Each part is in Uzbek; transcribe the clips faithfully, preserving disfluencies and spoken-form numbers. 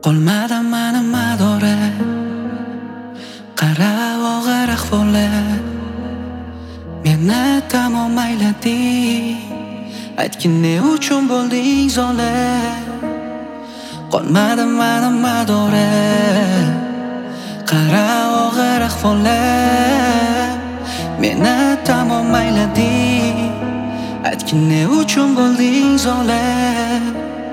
Qolmadi mani madori, qara og'ir ahvoli. Meni tamom aylading, aytgin ne uchun bo'lding zolim. Qolmadi mani madori, qara og'ir ahvoli. Meni tamom aylading, aytgin ne uchun bo'lding zolim.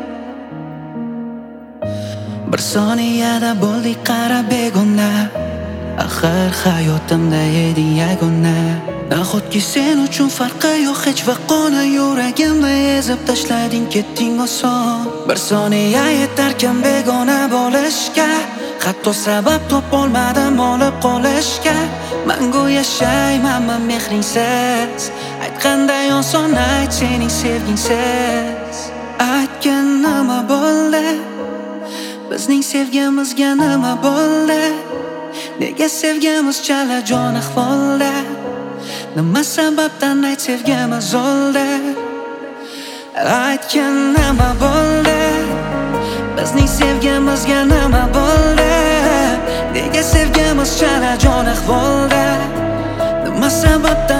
Bir soniyada bo'ldik qara begona, axir hayotimda eding yagona. Nahotki sen uchun farqi yo'q hech vaqona, yuragimni ezib tashlading, ketding oson. Bir soniya yetarkan begona bo'lishga, hatto sabab topolmadim olib qolishga. Mangu yashaymanman mehringsiz, aytganday oson ayt sening sevgingsiz. Aytgin nima bo'ldi, bizning sevgimizga nima bo'ldi? Nega sevgimiz chala jon ahvolda? Nima sababdan ayt sevgimiz o'ldi? Aytgin nima bo'ldi, bizning sevgimizga nima bo'ldi? Nega sevgimiz chala jon ahvolda? Nima sababdan